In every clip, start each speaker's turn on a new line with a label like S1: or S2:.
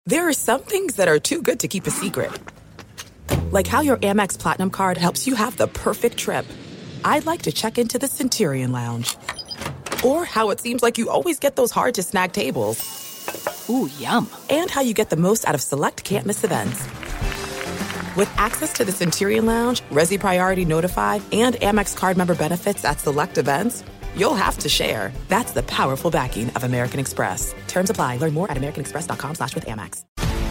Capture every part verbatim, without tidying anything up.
S1: There are some things that are too good to keep a secret. Like how your Amex Platinum card helps you have the perfect trip. I'd like to check into the Centurion Lounge. Or how it seems like you always get those hard-to-snag tables.
S2: Ooh, yum.
S1: And how you get the most out of select can't-miss events. With access to the Centurion Lounge, Resi Priority Notified, and Amex card member benefits at select events, you'll have to share. That's the powerful backing of American Express. Terms apply. Learn more at americanexpress.com slash with Amex.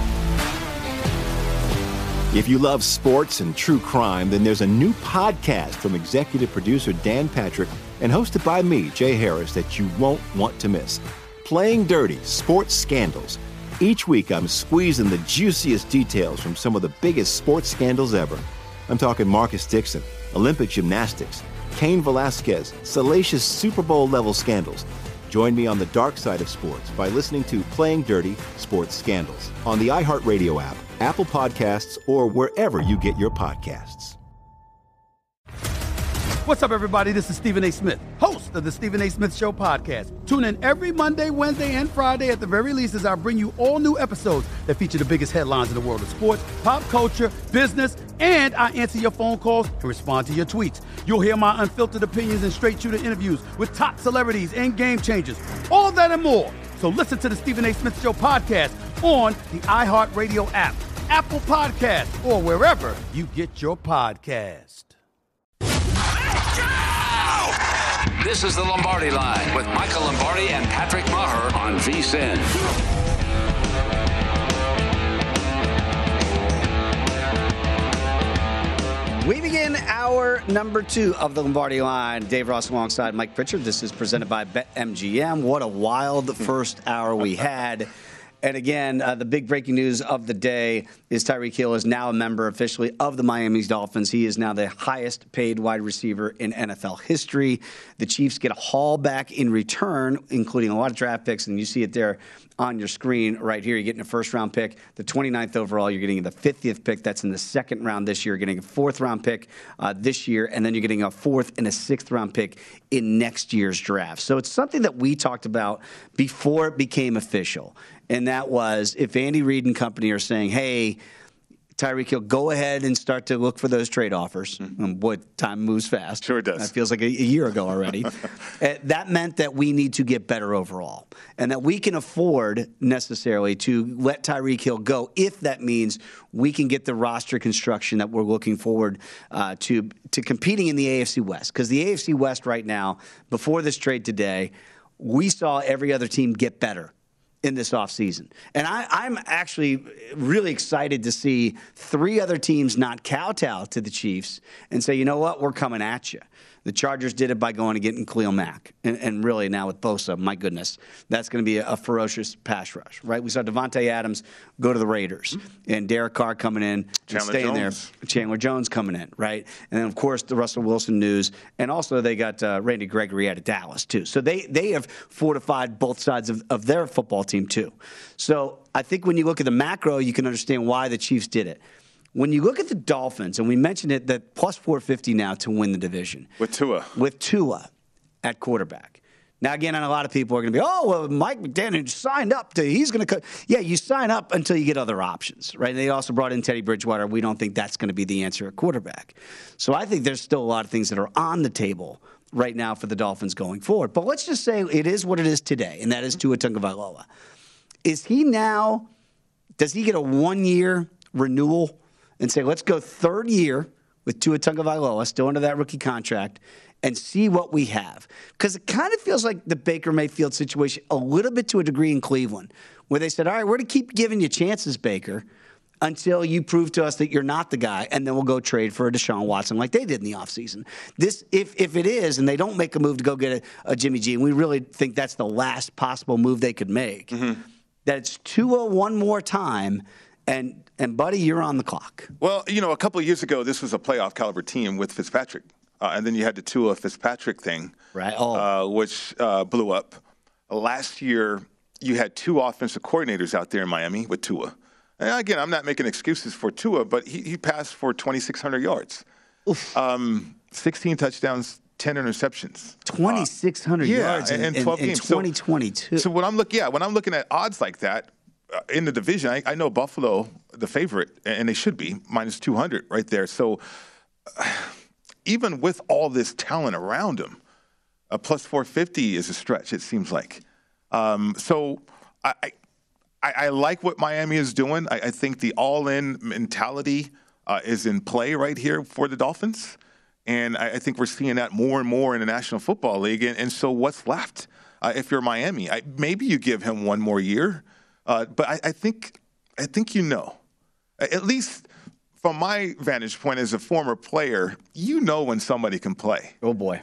S3: If you love sports and true crime, then there's a new podcast from executive producer Dan Patrick and hosted by me, Jay Harris, that you won't want to miss. Playing Dirty: Sports Scandals. Each week, I'm squeezing the juiciest details from some of the biggest sports scandals ever. I'm talking Marcus Dixon, Olympic gymnastics, Cain Velasquez, salacious Super Bowl-level scandals. Join me on the dark side of sports by listening to Playing Dirty: Sports Scandals on the iHeartRadio app, Apple Podcasts, or wherever you get your podcasts.
S4: What's up, everybody? This is Stephen A. Smith, host of the Stephen A. Smith Show podcast. Tune in every Monday, Wednesday, and Friday at the very least as I bring you all new episodes that feature the biggest headlines in the world of sports, pop culture, business, and I answer your phone calls and respond to your tweets. You'll hear my unfiltered opinions and straight-shooter interviews with top celebrities and game changers. All that and more. So listen to the Stephen A. Smith Show podcast on the iHeartRadio app, Apple Podcasts, or wherever you get your podcast.
S5: This is the Lombardi Line with Michael Lombardi and Patrick Maher on V S I N.
S6: We begin hour number two of the Lombardi Line. Dave Ross alongside Mike Pritchard. This is presented by BetMGM. What a wild first hour we had. And again, uh, the big breaking news of the day is Tyreek Hill is now a member officially of the Miami Dolphins. He is now the highest paid wide receiver in N F L history. The Chiefs get a haul back in return, including a lot of draft picks, and you see it there on your screen right here. You're getting a first-round pick, the twenty-ninth overall. You're getting the fiftieth pick. That's in the second round this year. You're getting a fourth-round pick uh, this year, and then you're getting a fourth and a sixth-round pick in next year's draft. So it's something that we talked about before it became official. And that was if Andy Reid and company are saying, hey, Tyreek Hill, go ahead and start to look for those trade offers. Mm-hmm. Um, boy, time moves fast.
S7: Sure it does.
S6: That feels like a, a year ago already. uh, that meant that we need to get better overall and that we can afford necessarily to let Tyreek Hill go if that means we can get the roster construction that we're looking forward uh, to, to competing in the A F C West. Because the A F C West right now, before this trade today, we saw every other team get better in this offseason. And I, I'm actually really excited to see three other teams not kowtow to the Chiefs and say, you know what, we're coming at you. The Chargers did it by going and getting Khalil Mack. And, and really now with Bosa, my goodness, that's going to be a, a ferocious pass rush, right? We saw Devontae Adams go to the Raiders and Derek Carr coming in and
S7: Chandler
S6: staying
S7: Jones.
S6: there. Chandler Jones coming in, right? And then, of course, the Russell Wilson news. And also they got uh, Randy Gregory out of Dallas, too. So they, they have fortified both sides of, of their football team, too. So I think when you look at the macro, you can understand why the Chiefs did it. When you look at the Dolphins, and we mentioned it, that plus four fifty now to win the division.
S7: With Tua.
S6: With Tua at quarterback. Now, again, and a lot of people are going to be, oh, well, Mike McDaniel signed up to, he's going to cut. Yeah, you sign up until you get other options, right? They also brought in Teddy Bridgewater. We don't think that's going to be the answer at quarterback. So I think there's still a lot of things that are on the table right now for the Dolphins going forward. But let's just say it is what it is today, and that is Tua Tagovailoa. Is he now, does he get a one-year renewal and say, let's go third year with Tua Tagovailoa, still under that rookie contract, and see what we have? Because it kind of feels like the Baker Mayfield situation a little bit to a degree in Cleveland, where they said, all right, we're going to keep giving you chances, Baker, until you prove to us that you're not the guy, and then we'll go trade for a Deshaun Watson like they did in the offseason. This, if if it is, and they don't make a move to go get a, a Jimmy G, and we really think that's the last possible move they could make, mm-hmm. that it's Tua one more time, and And, buddy, you're on the clock.
S7: Well, you know, a couple of years ago, this was a playoff caliber team with Fitzpatrick. Uh, and then you had the Tua Fitzpatrick thing,
S6: right? Oh.
S7: uh, which uh, blew up. Last year, you had two offensive coordinators out there in Miami with Tua. And again, I'm not making excuses for Tua, but he, he passed for twenty-six hundred yards, um, sixteen touchdowns, ten interceptions.
S6: twenty-six hundred
S7: uh, yeah,
S6: yards in,
S7: in, in twelve
S6: in,
S7: games.
S6: in twenty twenty-two.
S7: So, so when I'm looking, yeah, when I'm looking at odds like that, in the division, I, I know Buffalo, the favorite, and they should be, minus two hundred right there. So uh, even with all this talent around him, a plus four fifty is a stretch, it seems like. Um, so I, I, I like what Miami is doing. I, I think the all-in mentality uh, is in play right here for the Dolphins. And I, I think we're seeing that more and more in the National Football League. And, and so what's left uh, if you're Miami? I, maybe you give him one more year. Uh, but I, I think I think you know, at least from my vantage point as a former player, you know when somebody can play.
S6: Oh, boy.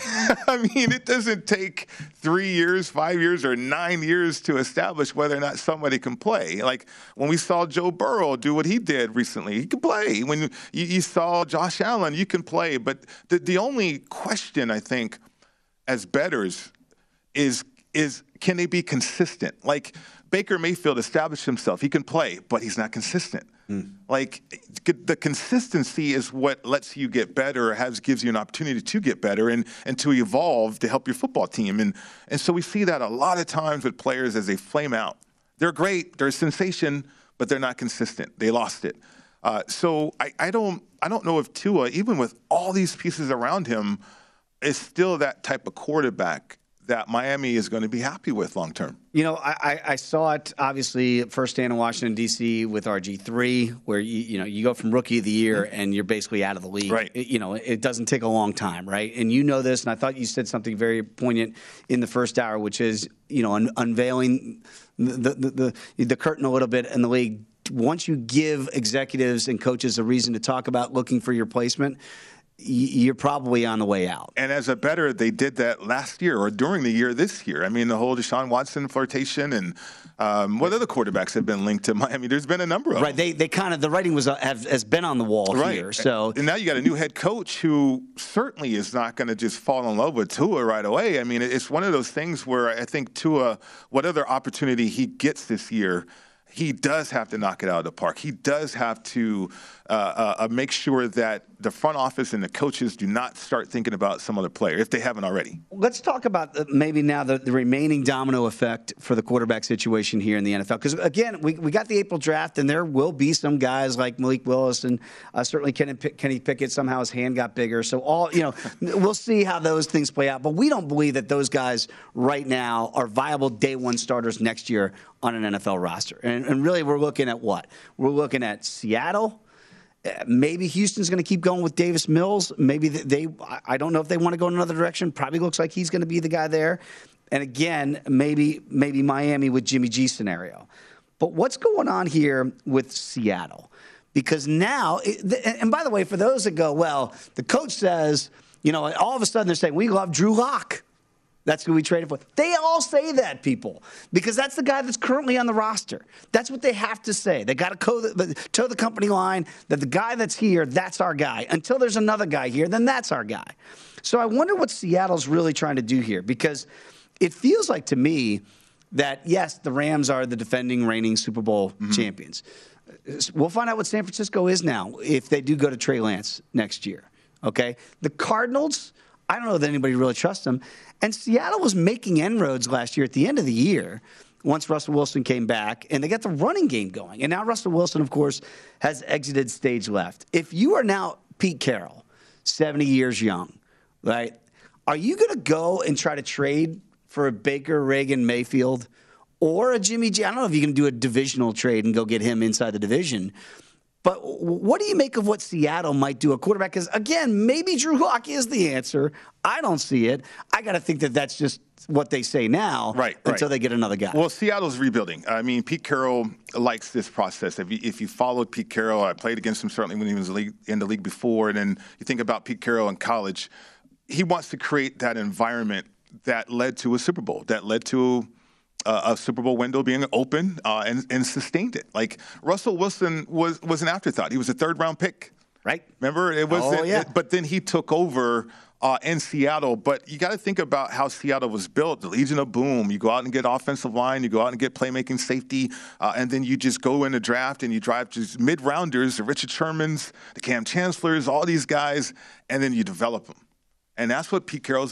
S7: I mean, it doesn't take three years, five years, or nine years to establish whether or not somebody can play. Like when we saw Joe Burrow do what he did recently, he could play. When you, you saw Josh Allen, you can play. But the, the only question, I think, as bettors is, is can they be consistent? Like Baker Mayfield established himself. He can play, but he's not consistent. Mm. Like the consistency is what lets you get better, or has gives you an opportunity to get better and, and to evolve to help your football team. And and so we see that a lot of times with players as they flame out. They're great, they're a sensation, but they're not consistent. They lost it. Uh, so I, I don't I don't know if Tua, even with all these pieces around him, is still that type of quarterback that Miami is going to be happy with long term.
S6: You know, I, I saw it obviously firsthand in Washington, D C with R G three, where you you know you go from rookie of the year and you're basically out of the league.
S7: Right.
S6: It, you know, it doesn't take a long time, right? And you know this, and I thought you said something very poignant in the first hour, which is you know un- unveiling the, the the the curtain a little bit in the league. Once you give executives and coaches a reason to talk about looking for your placement, you're probably on the way out.
S7: And as a bettor, they did that last year or during the year this year. I mean, the whole Deshaun Watson flirtation and um, what other quarterbacks have been linked to Miami? There's been a number of them.
S6: Right. They they kind of, the writing was uh, have, has been on the wall
S7: right.
S6: here. So
S7: and now you got a new head coach who certainly is not going to just fall in love with Tua right away. I mean, it's one of those things where I think Tua, whatever opportunity he gets this year, he does have to knock it out of the park. He does have to uh, uh, make sure that the front office and the coaches do not start thinking about some other player if they haven't already.
S6: Let's talk about the, maybe now the, the remaining domino effect for the quarterback situation here in the N F L. Because, again, we, we got the April draft, and there will be some guys like Malik Willis and uh, certainly Kenny, Kenny Pickett. Somehow his hand got bigger. So, all you know, we'll see how those things play out. But we don't believe that those guys right now are viable day one starters next year on an N F L roster. And, and really, we're looking at what? We're looking at Seattle. Maybe Houston's going to keep going with Davis Mills. Maybe they, I don't know if they want to go in another direction. Probably looks like he's going to be the guy there. And again, maybe maybe Miami with Jimmy G scenario. But what's going on here with Seattle? Because now, and by the way, for those that go, well, the coach says, you know, all of a sudden they're saying, we love Drew Lock. That's who we traded for. They all say that, people, because that's the guy that's currently on the roster. That's what they have to say. They got to toe the, toe the company line that the guy that's here, that's our guy. Until there's another guy here, then that's our guy. So I wonder what Seattle's really trying to do here, because it feels like to me that, yes, the Rams are the defending, reigning Super Bowl mm-hmm. champions. We'll find out what San Francisco is now if they do go to Trey Lance next year, okay? The Cardinals, I don't know that anybody really trusts them. And Seattle was making inroads last year at the end of the year once Russell Wilson came back, and they got the running game going. And now Russell Wilson, of course, has exited stage left. If you are now Pete Carroll, seventy years young, right, are you going to go and try to trade for a Baker, Reagan, Mayfield, or a Jimmy G? I don't know if you can do a divisional trade and go get him inside the division. But what do you make of what Seattle might do? A quarterback, because, again, maybe Drew Lock is the answer. I don't see it. I got to think that that's just what they say now
S7: right,
S6: until
S7: right.
S6: they get another guy.
S7: Well, Seattle's rebuilding. I mean, Pete Carroll likes this process. If you, if you followed Pete Carroll, I played against him certainly when he was in the league before, and then you think about Pete Carroll in college, he wants to create that environment that led to a Super Bowl, that led to Uh, a Super Bowl window being open uh, and, and sustained it. Like Russell Wilson was was an afterthought. He was a third round pick,
S6: right?
S7: Remember it was.
S6: Oh,
S7: it,
S6: yeah.
S7: it, but then he took over uh, in Seattle. But you got to think about how Seattle was built. The Legion of Boom. You go out and get offensive line. You go out and get playmaking safety, uh, and then you just go in the draft and you drive just mid rounders, the Richard Shermans, the Cam Chancellors, all these guys, and then you develop them. And that's what Pete Carroll's about.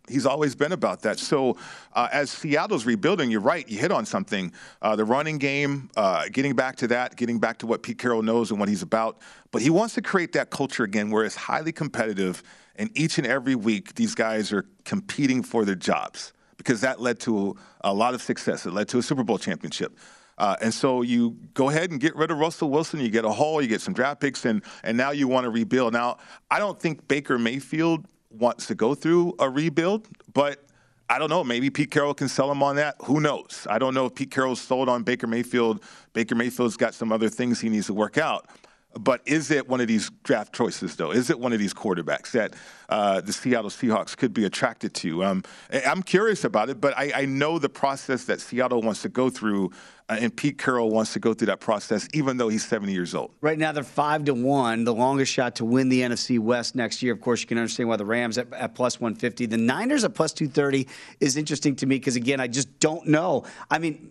S7: He's always been about that. So uh, as Seattle's rebuilding, you're right, you hit on something. Uh, the running game, uh, getting back to that, getting back to what Pete Carroll knows and what he's about. But he wants to create that culture again where it's highly competitive, and each and every week these guys are competing for their jobs because that led to a lot of success. It led to a Super Bowl championship. Uh, and so you go ahead and get rid of Russell Wilson. You get a haul, you get some draft picks, and, and now you want to rebuild. Now, I don't think Baker Mayfield wants to go through a rebuild, but I don't know. Maybe Pete Carroll can sell him on that. Who knows? I don't know if Pete Carroll's sold on Baker Mayfield. Baker Mayfield's got some other things he needs to work out. But is it one of these draft choices, though? Is it one of these quarterbacks that uh, the Seattle Seahawks could be attracted to? Um, I'm curious about it, but I, I know the process that Seattle wants to go through, uh, and Pete Carroll wants to go through that process, even though he's seventy years old.
S6: Right now, they're five to one, the longest shot to win the N F C West next year. Of course, you can understand why the Rams at, at plus one fifty. The Niners at plus two thirty is interesting to me because, again, I just don't know. I mean,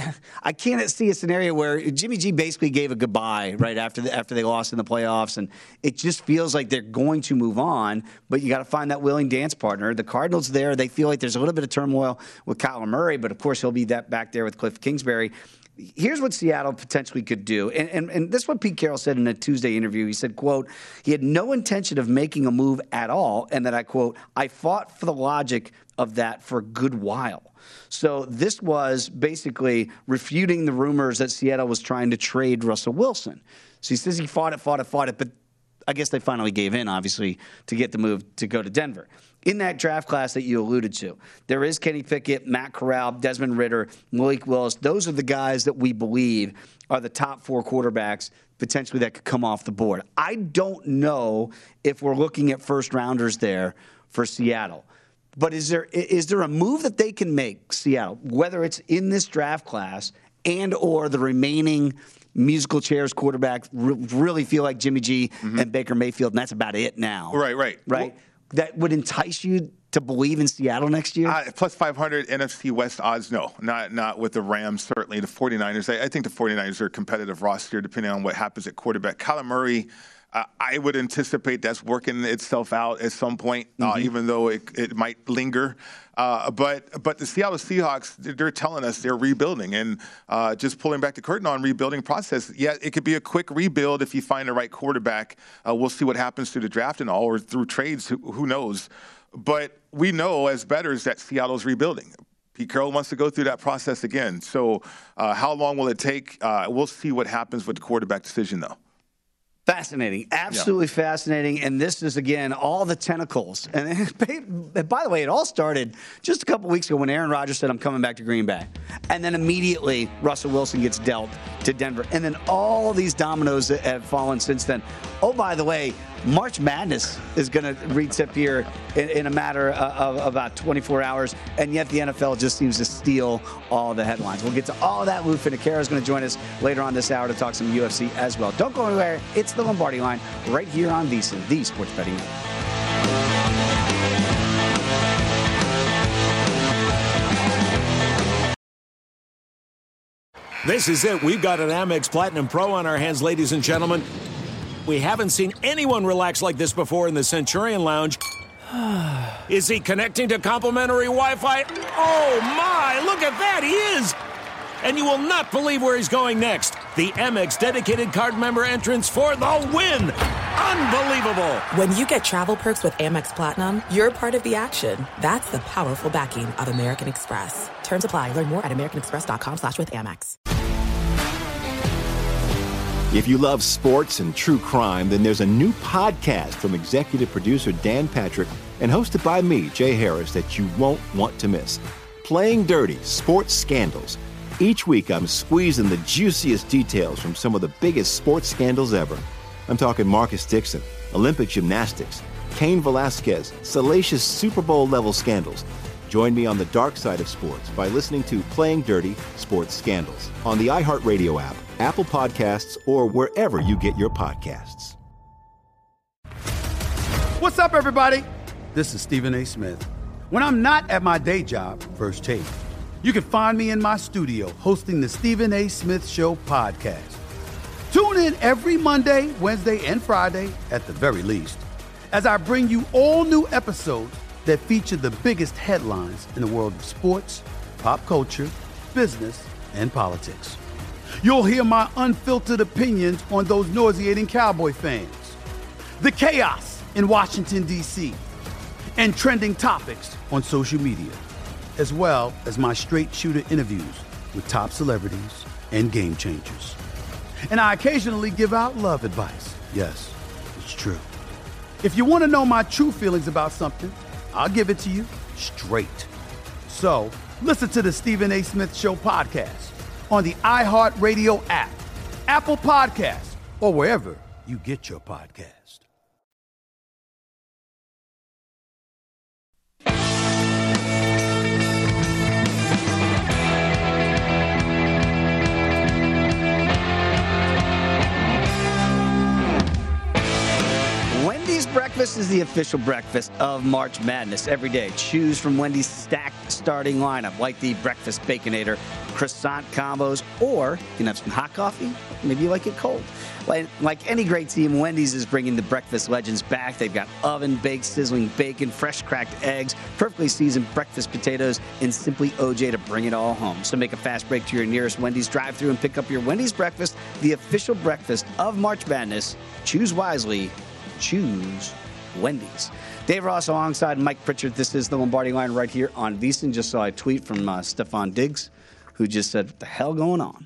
S6: I can't see a scenario where Jimmy G basically gave a goodbye right after the, after they lost in the playoffs, and it just feels like they're going to move on. But you got to find that willing dance partner. The Cardinals there, they feel like there's a little bit of turmoil with Kyler Murray, but of course he'll be that back there with Cliff Kingsbury. Here's what Seattle potentially could do, and, and, and this is what Pete Carroll said in a Tuesday interview. He said, quote, he had no intention of making a move at all, and that I quote, I fought for the logic of that for a good while. So this was basically refuting the rumors that Seattle was trying to trade Russell Wilson. So he says he fought it, fought it, fought it, but I guess they finally gave in, obviously, to get the move to go to Denver. In that draft class that you alluded to, there is Kenny Pickett, Matt Corral, Desmond Ridder, Malik Willis. Those are the guys that we believe are the top four quarterbacks potentially that could come off the board. I don't know if we're looking at first rounders there for Seattle. But is there is there a move that they can make, Seattle, whether it's in this draft class and or the remaining musical chairs quarterback really feel like Jimmy G mm-hmm. and Baker Mayfield, and that's about it now?
S7: Right, right.
S6: Right? Well, that would entice you to believe in Seattle next year?
S7: Uh, plus five hundred N F C West odds, no. Not not with the Rams, certainly. The 49ers, I, I think the 49ers are a competitive roster depending on what happens at quarterback. Kyler Murray, Uh, I would anticipate that's working itself out at some point, uh, mm-hmm. even though it, it might linger. Uh, but but the Seattle Seahawks, they're telling us they're rebuilding. And uh, just pulling back the curtain on rebuilding process, yeah, it could be a quick rebuild if you find the right quarterback. Uh, we'll see what happens through the draft and all, or through trades, who, who knows. But we know as bettors that Seattle's rebuilding. Pete Carroll wants to go through that process again. So uh, how long will it take? Uh, we'll see what happens with the quarterback decision, though.
S6: Fascinating. Absolutely yeah. fascinating. And this is, again, all the tentacles. And by the way, it all started just a couple weeks ago when Aaron Rodgers said, I'm coming back to Green Bay. And then immediately Russell Wilson gets dealt to Denver. And then all these dominoes have fallen since then. Oh, by the way, March Madness is going to reappear in, in a matter of, of about twenty-four hours, and yet the N F L just seems to steal all the headlines. We'll get to all of that. Lou Finocchiaro is going to join us later on this hour to talk some U F C as well. Don't go anywhere. It's the Lombardi Line right here on VSiN, the Sports Betting Network.
S2: This is it. We've got an Amex Platinum Pro on our hands, ladies and gentlemen. We haven't seen anyone relax like this before in the Centurion Lounge. Is he connecting to complimentary Wi-Fi? Oh, my! Look at that! He is! And you will not believe where he's going next. The Amex dedicated card member entrance for the win! Unbelievable!
S1: When you get travel perks with Amex Platinum, you're part of the action. That's the powerful backing of American Express. Terms apply. Learn more at americanexpress.com slash with Amex.
S3: If you love sports and true crime, then there's a new podcast from executive producer Dan Patrick and hosted by me, Jay Harris, that you won't want to miss. Playing Dirty: Sports Scandals. Each week, I'm squeezing the juiciest details from some of the biggest sports scandals ever. I'm talking Marcus Dixon, Olympic gymnastics, Cain Velasquez, salacious Super Bowl-level scandals. Join me on the dark side of sports by listening to Playing Dirty: Sports Scandals on the iHeartRadio app, Apple Podcasts, or wherever you get your podcasts.
S4: What's up, everybody? This is Stephen A. Smith. When I'm not at my day job, First Take, you can find me in my studio hosting the Stephen A. Smith Show podcast. Tune in every Monday, Wednesday, and Friday, at the very least, as I bring you all new episodes that feature the biggest headlines in the world of sports, pop culture, business, and politics. You'll hear my unfiltered opinions on those nauseating Cowboy fans, the chaos in Washington, D C, and trending topics on social media, as well as my straight shooter interviews with top celebrities and game changers. And I occasionally give out love advice. Yes, it's true. If you want to know my true feelings about something, I'll give it to you straight. So listen to the Stephen A. Smith Show podcast on the iHeartRadio app, Apple Podcasts, or wherever you get your podcast.
S6: Wendy's breakfast is the official breakfast of March Madness every day. Choose from Wendy's stacked starting lineup, like the breakfast baconator, croissant combos, or you can have some hot coffee. Maybe you like it cold. Like, like any great team, Wendy's is bringing the breakfast legends back. They've got oven-baked, sizzling bacon, fresh cracked eggs, perfectly seasoned breakfast potatoes, and Simply O J to bring it all home. So make a fast break to your nearest Wendy's drive-thru and pick up your Wendy's breakfast, the official breakfast of March Madness. Choose wisely. Choose Wendy's. Dave Ross alongside Mike Pritchard. This is the Lombardi Line right here on VSiN. Just saw a tweet from uh, Stefan Diggs, who just said, what the hell going on?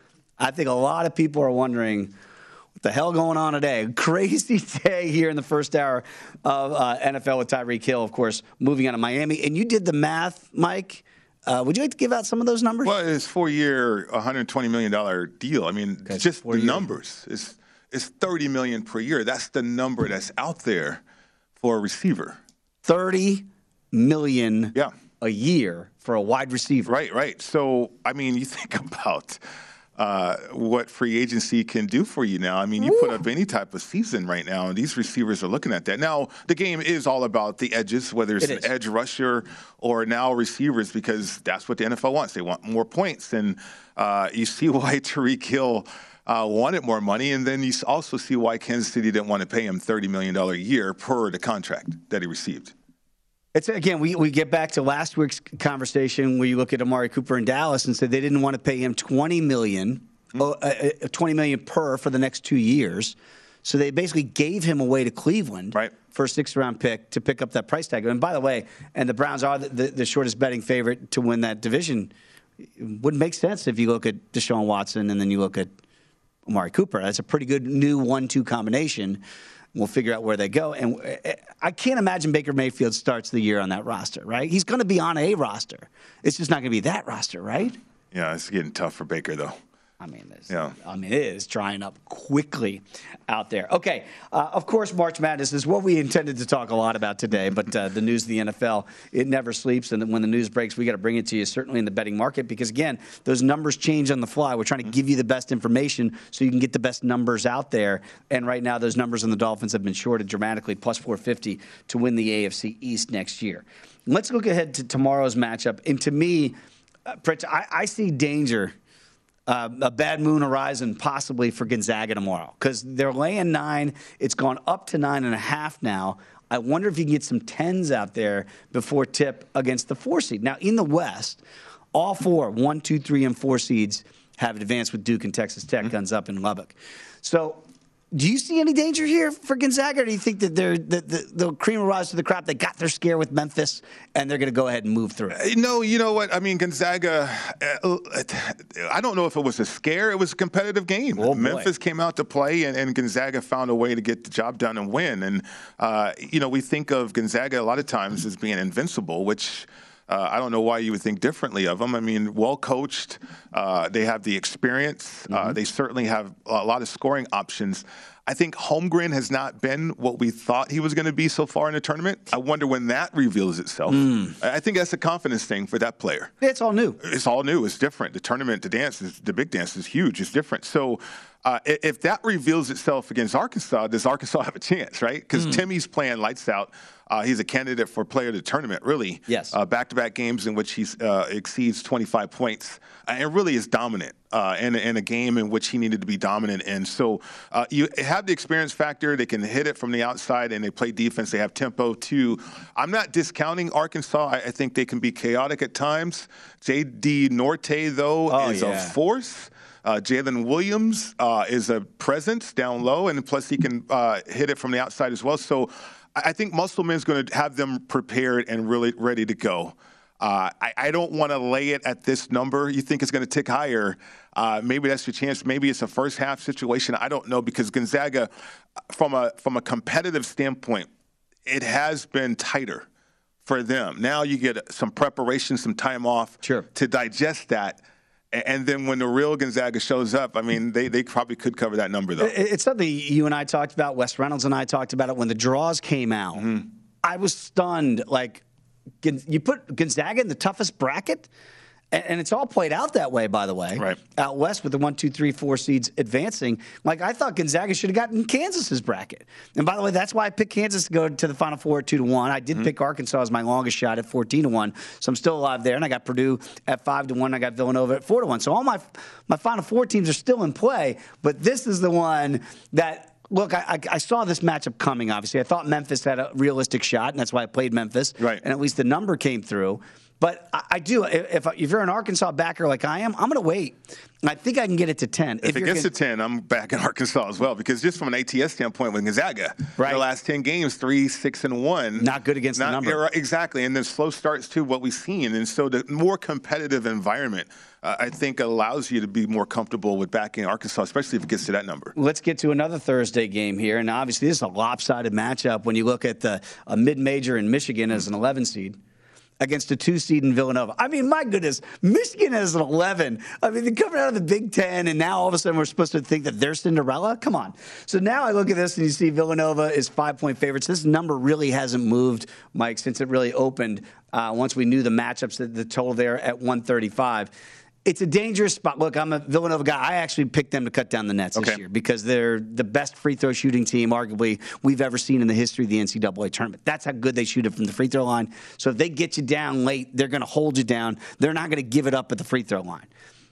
S6: I think a lot of people are wondering what the hell going on today. Crazy day here in the first hour of uh, N F L with Tyreek Hill, of course, moving on to Miami. And you did the math, Mike. Uh, would you like to give out some of those numbers?
S7: Well, it's a four-year, one hundred twenty million dollars deal. I mean,
S6: okay,
S7: just the
S6: years.
S7: numbers. It's It's thirty million dollars per year. That's the number that's out there for a receiver.
S6: thirty million dollars
S7: yeah.
S6: a year for a wide receiver.
S7: Right, right. So, I mean, you think about uh, what free agency can do for you now. I mean, you Ooh. put up any type of season right now, and these receivers are looking at that. Now, the game is all about the edges, whether it's it an edge rusher or now receivers, because that's what the N F L wants. They want more points. And uh, you see why Tyreek Hill Uh, wanted more money, and then you also see why Kansas City didn't want to pay him thirty million dollars a year per the contract that he received.
S6: It's again, we, we get back to last week's conversation where you look at Amari Cooper in Dallas and said they didn't want to pay him twenty million dollars, mm-hmm. uh, twenty million dollars per for the next two years. So they basically gave him away to Cleveland
S7: right.
S6: for a sixth-round pick to pick up that price tag. And by the way, and the Browns are the, the, the shortest betting favorite to win that division. It wouldn't make sense if you look at Deshaun Watson and then you look at Amari Cooper. That's a pretty good new one two combination. We'll figure out where they go. And I can't imagine Baker Mayfield starts the year on that roster, right? He's going to be on a roster. It's just not going to be that roster, right?
S7: Yeah, it's getting tough for Baker, though.
S6: I mean, it's,
S7: yeah.
S6: I mean, it is drying up quickly out there. Okay, uh, of course, March Madness is what we intended to talk a lot about today, but uh, the news of the N F L, it never sleeps, and when the news breaks, we got to bring it to you, certainly in the betting market, because, again, those numbers change on the fly. We're trying to give you the best information so you can get the best numbers out there, and right now those numbers on the Dolphins have been shorted dramatically, plus four fifty to win the A F C East next year. Let's look ahead to tomorrow's matchup, and to me, uh, Pritch, I, I see danger. Uh, a bad moon horizon possibly for Gonzaga tomorrow because they're laying nine. It's gone up to nine and a half now. I wonder if you can get some tens out there before tip against the four seed. Now, in the West, all four, one, two, three, and four seeds have advanced with Duke and Texas Tech, mm-hmm. guns up in Lubbock. So do you see any danger here for Gonzaga, or do you think that they're the, the, the cream will rise to the crop? They got their scare with Memphis, and they're going to go ahead and move through it?
S7: No, you know what? I mean, Gonzaga, uh, I don't know if it was a scare. It was a competitive game.
S6: Oh,
S7: Memphis came out to play, and, and Gonzaga found a way to get the job done and win. And, uh, you know, we think of Gonzaga a lot of times as being invincible, which – Uh, I don't know why you would think differently of them. I mean, well coached. Uh, they have the experience. Mm-hmm. Uh, they certainly have a lot of scoring options. I think Holmgren has not been what we thought he was going to be so far in the tournament. I wonder when that reveals itself. Mm. I think that's a confidence thing for that player.
S6: It's all new.
S7: It's all new. It's different. The tournament, the dance, is, the big dance is huge. It's different. So uh, if that reveals itself against Arkansas, does Arkansas have a chance, right? Because mm. Timmy's playing lights out. Uh, he's a candidate for player of the tournament, really.
S6: Yes.
S7: Uh, back-to-back games in which he uh, exceeds twenty-five points uh, and really is dominant uh, in, in a game in which he needed to be dominant in. So uh, you have the experience factor. They can hit it from the outside, and they play defense. They have tempo, too. I'm not discounting Arkansas. I, I think they can be chaotic at times. J D Norte, though,
S6: oh,
S7: is
S6: yeah.
S7: a force. Uh, Jalen Williams uh, is a presence down low, and plus he can uh, hit it from the outside as well. So I think Musselman's going to have them prepared and really ready to go. Uh, I, I don't want to lay it at this number. You think it's going to tick higher. Uh, maybe that's your chance. Maybe it's a first half situation. I don't know, because Gonzaga, from a from a competitive standpoint, it has been tighter for them. Now you get some preparation, some time off
S6: sure.
S7: to digest that. And then when the real Gonzaga shows up, I mean, they, they probably could cover that number, though.
S6: It's something you and I talked about. Wes Reynolds and I talked about it when the draws came out. Mm-hmm. I was stunned. Like, you put Gonzaga in the toughest bracket? And it's all played out that way, by the way.
S7: Right.
S6: Out west with the one, two, three, four seeds advancing. Like, I thought Gonzaga should have gotten Kansas's bracket. And by the way, that's why I picked Kansas to go to the Final Four at two to one. I did mm-hmm. pick Arkansas as my longest shot at fourteen to one. So I'm still alive there. And I got Purdue at five to one. I got Villanova at four to one. So all my my Final Four teams are still in play. But this is the one that, look, I, I, I saw this matchup coming, obviously. I thought Memphis had a realistic shot, and that's why I played Memphis.
S7: Right.
S6: And at least the number came through. But I, I do. If, if you're an Arkansas backer like I am, I'm going to wait. I think I can get it to ten.
S7: If, if it gets
S6: gonna,
S7: to ten, I'm back in Arkansas as well, because just from an A T S standpoint with Gonzaga,
S6: right.
S7: the last ten games, three, six, and one.
S6: Not good against
S7: not,
S6: the number.
S7: Exactly. And then slow starts to what we've seen. And so the more competitive environment, uh, I think, allows you to be more comfortable with backing Arkansas, especially if it gets to that number.
S6: Let's get to another Thursday game here. And obviously, this is a lopsided matchup when you look at the a mid-major in Michigan as an eleven seed. Against a two-seed in Villanova. I mean, my goodness, Michigan is an eleven. I mean, they're coming out of the Big Ten, and now all of a sudden we're supposed to think that they're Cinderella? Come on. So now I look at this, and you see Villanova is five-point favorites. This number really hasn't moved, Mike, since it really opened uh, once we knew the matchups, the, the total there at one thirty-five. It's a dangerous spot. Look, I'm a Villanova guy. I actually picked them to cut down the nets
S7: okay.
S6: this year because they're the best free throw shooting team, arguably, we've ever seen in the history of the N C double A tournament. That's how good they shoot it from the free throw line. So if they get you down late, they're going to hold you down. They're not going to give it up at the free throw line.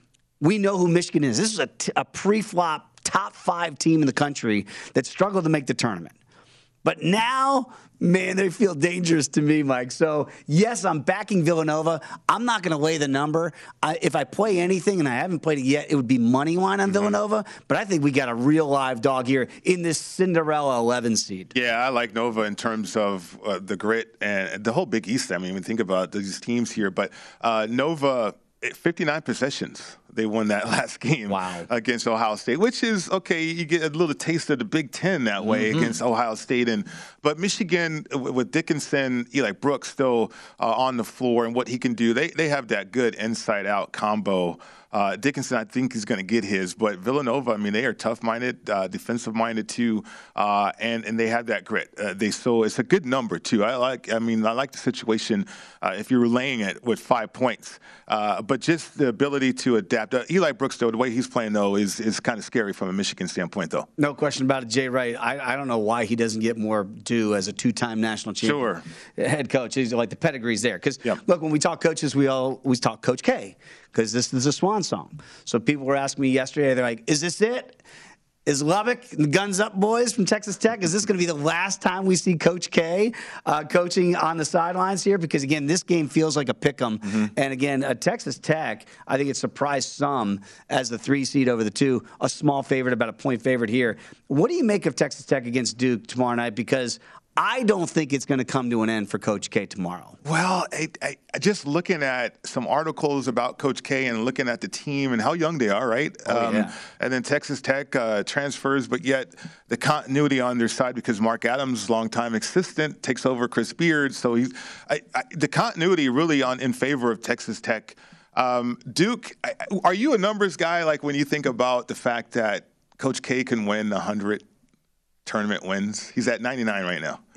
S6: We know who Michigan is. This is a, t- a pre-flop top five team in the country that struggled to make the tournament. But now, man, they feel dangerous to me, Mike. So, yes, I'm backing Villanova. I'm not going to lay the number. I, if I play anything, and I haven't played it yet, it would be money line on mm-hmm. Villanova. But I think we got a real live dog here in this Cinderella eleven seed.
S7: Yeah, I like Nova in terms of uh, the grit and the whole Big East. I mean, when you think about these teams here. But uh, Nova, fifty-nine possessions. They won that last game
S6: wow.
S7: against Ohio State, which is, okay, you get a little taste of the Big Ten that way mm-hmm. against Ohio State. And But Michigan, with Dickinson, Eli Brooks still uh, on the floor and what he can do, they, they have that good inside-out combo. Uh, Dickinson, I think, is going to get his. But Villanova, I mean, they are tough-minded, uh, defensive-minded, too, uh, and, and they have that grit. Uh, they So it's a good number, too. I like I mean, I like the situation uh, if you're laying it with five points. Uh, but just the ability to adapt. Uh, Eli Brooks, though, the way he's playing, though, is is kind of scary from a Michigan standpoint, though.
S6: No question about it, Jay Wright. I, I don't know why he doesn't get more due as a two-time national champion.
S7: Sure.
S6: Head coach. He's like the pedigree's there. Because,
S7: yep.
S6: look, when we talk coaches, we always talk Coach K, because this is a swan song. So people were asking me yesterday, they're like, is this it? Is Lubbock, the Guns Up boys from Texas Tech, is this going to be the last time we see Coach K uh, coaching on the sidelines here? Because, again, this game feels like a pick'em. Mm-hmm. And, again, uh, Texas Tech, I think it surprised some as the three seed over the two, a small favorite, about a point favorite here. What do you make of Texas Tech against Duke tomorrow night? Because I don't think it's going to come to an end for Coach K tomorrow.
S7: Well, I, I, just looking at some articles about Coach K and looking at the team and how young they are, right?
S6: Oh, um, yeah.
S7: And then Texas Tech uh, transfers, but yet the continuity on their side because Mark Adams, longtime assistant, takes over Chris Beard. So he's I, I, the continuity really on in favor of Texas Tech. Um, Duke, I, are you a numbers guy? Like when you think about the fact that Coach K can win one hundred tournament wins. He's at ninety-nine right now.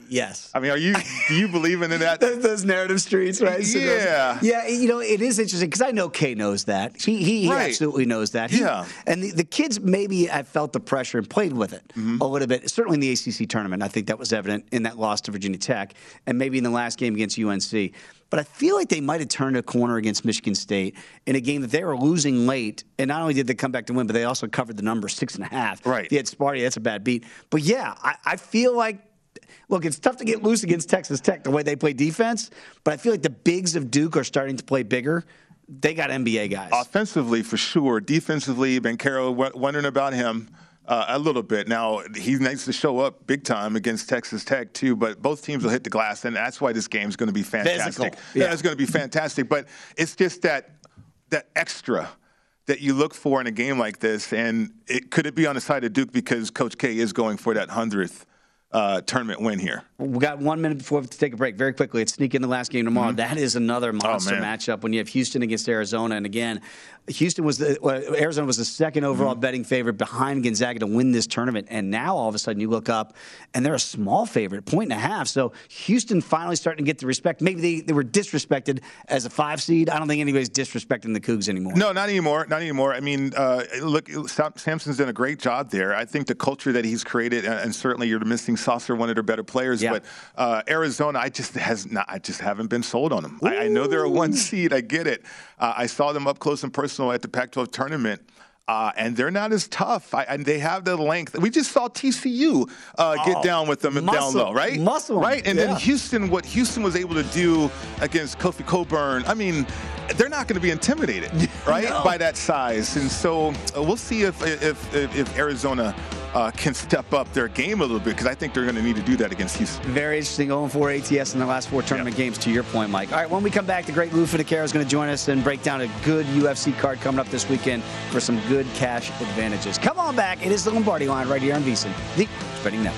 S6: Yes.
S7: I mean, are you do you believe in that?
S6: Those narrative streets, right? So
S7: yeah.
S6: Yeah, you know, it is interesting because I know Kay knows that. He he, he
S7: right.
S6: absolutely knows that. He,
S7: yeah.
S6: And the, the kids maybe have felt the pressure and played with it mm-hmm. a little bit. Certainly in the A C C tournament, I think that was evident in that loss to Virginia Tech and maybe in the last game against U N C. But I feel like they might have turned a corner against Michigan State in a game that they were losing late. And not only did they come back to win, but they also covered the number six and a half.
S7: Right.
S6: If you had Sparty, that's a bad beat. But yeah, I, I feel like, look, it's tough to get loose against Texas Tech the way they play defense. But I feel like the bigs of Duke are starting to play bigger. They got N B A guys.
S7: Offensively, for sure. Defensively, Banchero, wondering about him. Uh, a little bit. Now, he needs to show up big time against Texas Tech, too, but both teams will hit the glass, and that's why this game's going to be fantastic.
S6: Physical.
S7: Yeah,
S6: yeah.
S7: it's going to be fantastic, but it's just that that extra that you look for in a game like this, and it, could it be on the side of Duke because Coach K is going for that hundredth uh, tournament win here?
S6: We got one minute before we have to take a break. Very quickly, let's sneak in the last game tomorrow. Mm-hmm. That is another monster
S7: oh,
S6: matchup when you have Houston against Arizona. And again, Houston was the well, Arizona was the second overall mm-hmm. betting favorite behind Gonzaga to win this tournament. And now all of a sudden you look up and they're a small favorite, point and a half. So Houston finally starting to get the respect. Maybe they, they were disrespected as a five seed. I don't think anybody's disrespecting the Cougs anymore.
S7: No, not anymore. Not anymore. I mean, uh, look, Sampson's done a great job there. I think the culture that he's created, and certainly you're missing Saucer, one of their better players, yeah. but uh, Arizona, I just has not, I just haven't been sold on them. I, I know they're a one seed. I get it. Uh, I saw them up close and personal at the Pac twelve tournament. Uh, and they're not as tough. I, and they have the length. We just saw T C U uh, get oh, down with them
S6: muscle,
S7: down low, right?
S6: Muscle.
S7: Right? And
S6: yeah.
S7: then Houston, what Houston was able to do against Kofi Cockburn, I mean, they're not going to be intimidated, right,
S6: no.
S7: by that size. And so uh, we'll see if if, if, if Arizona uh, can step up their game a little bit, because I think they're going to need to do that against Houston.
S6: Very interesting. oh and four A T S in the last four tournament yep. games, to your point, Mike. All right, when we come back, the great Lou Finocchiaro is going to join us and break down a good U F C card coming up this weekend for some good cash advantages. Come on back. It is the Lombardi Line right here on VSiN, the Betting Network.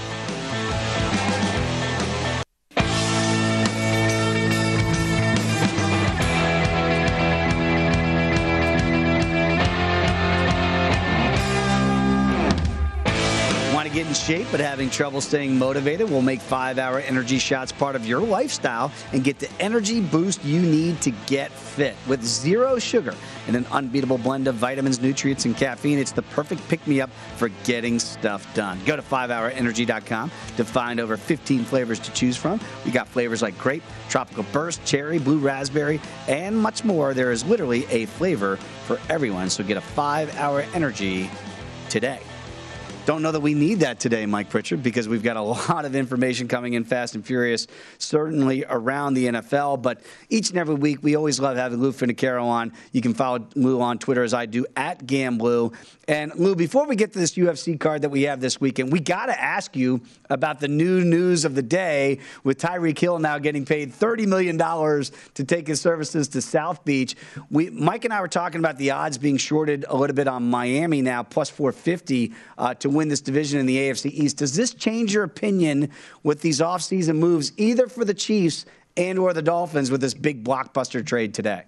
S6: Get in shape but having trouble staying motivated? We'll make five-hour energy shots part of your lifestyle and get the energy boost you need to get fit. With zero sugar and an unbeatable blend of vitamins, nutrients, and caffeine, it's the perfect pick-me-up for getting stuff done. Go to five hour energy dot com to find over fifteen flavors to choose from. We got flavors like grape, tropical burst, cherry, blue raspberry, and much more. There is literally a flavor for everyone, so get a five-hour energy today. Don't know that we need that today, Mike Pritchard, because we've got a lot of information coming in fast and furious, certainly around the N F L. But each and every week, we always love having Lou Finocchiaro on. You can follow Lou on Twitter, as I do, at GamBlue. And Lou, before we get to this U F C card that we have this weekend, we got to ask you about the new news of the day with Tyreek Hill now getting paid thirty million dollars to take his services to South Beach. We, Mike and I were talking about the odds being shorted a little bit on Miami now, plus four fifty uh, to win this division in the A F C East. Does this change your opinion with these offseason moves, either for the Chiefs and or the Dolphins, with this big blockbuster trade today?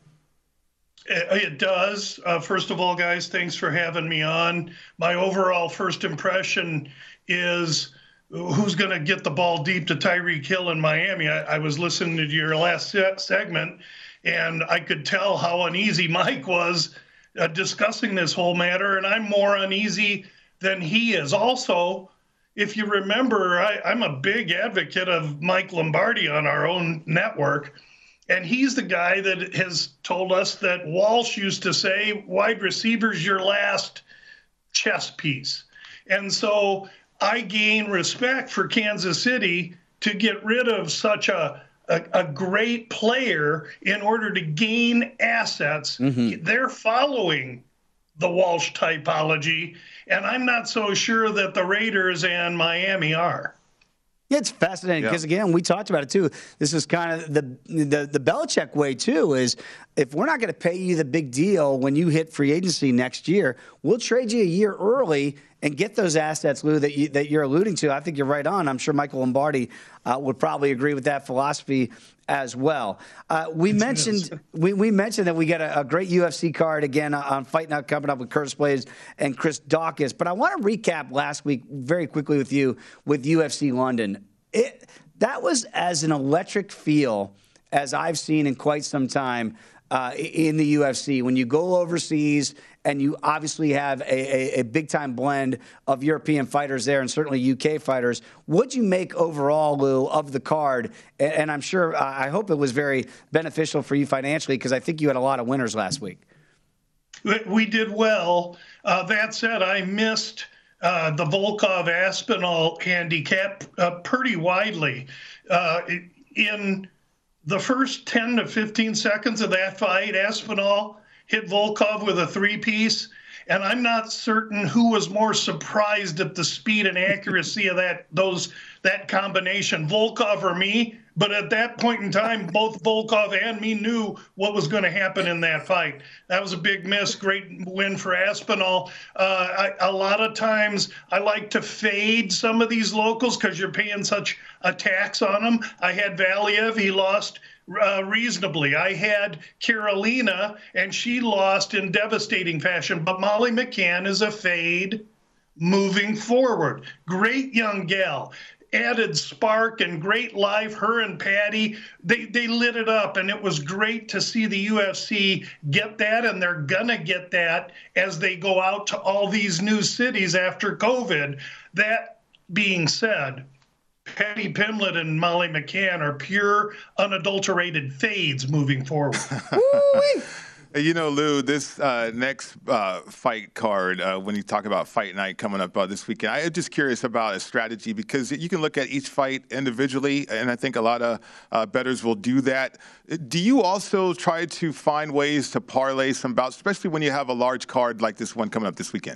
S8: It does. Uh, first of all, guys, thanks for having me on. My overall first impression is who's going to get the ball deep to Tyreek Hill in Miami. I, I was listening to your last se- segment, and I could tell how uneasy Mike was uh, discussing this whole matter, and I'm more uneasy than he is. Also, if you remember, I, I'm a big advocate of Mike Lombardi on our own network. And he's the guy that has told us that Walsh used to say, wide receiver's your last chess piece. And so I gain respect for Kansas City to get rid of such a, a, a great player in order to gain assets. Mm-hmm. They're following the Walsh typology, and I'm not so sure that the Raiders and Miami are.
S6: Yeah, it's fascinating because, yeah. again, we talked about it, too. This is kind of the, the the Belichick way, too, is if we're not going to pay you the big deal when you hit free agency next year, we'll trade you a year early and get those assets, Lou, that, you, that you're alluding to. I think you're right on. I'm sure Michael Lombardi uh, would probably agree with that philosophy as well. Uh, we it mentioned we, we mentioned that we got a, a great U F C card again on Fight Night coming up with Curtis Blades and Chris Daukaus. But I want to recap last week very quickly with you with U F C London. it that was as an electric feel as I've seen in quite some time uh, in the U F C. When you go overseas and you obviously have a, a, a big-time blend of European fighters there and certainly U K fighters, what'd you make overall, Lou, of the card? And, and I'm sure, uh, I hope it was very beneficial for you financially because I think you had a lot of winners last week.
S8: We did well. Uh, that said, I missed uh, the Volkov Aspinall handicap uh, pretty widely. Uh, in the first ten to fifteen seconds of that fight, Aspinall hit Volkov with a three-piece, and I'm not certain who was more surprised at the speed and accuracy of that those that combination, Volkov or me. But at that point in time, both Volkov and me knew what was going to happen in that fight. That was a big miss. Great win for Aspinall. Uh, I, a lot of times I like to fade some of these locals because you're paying such a tax on them. I had Valiev. He lost uh, reasonably. I had Carolina, and she lost in devastating fashion. But Molly McCann is a fade moving forward. Great young gal. Added spark and great life. Her and Patty, they, they lit it up, and it was great to see the U F C get that, and they're going to get that as they go out to all these new cities after COVID. That being said, Patty Pimblett and Molly McCann are pure, unadulterated fades moving forward.
S7: You know, Lou, this uh, next uh, fight card, uh, when you talk about fight night coming up uh, this weekend, I'm just curious about a strategy because you can look at each fight individually, and I think a lot of uh, bettors will do that. Do you also try to find ways to parlay some bouts, especially when you have a large card like this one coming up this weekend?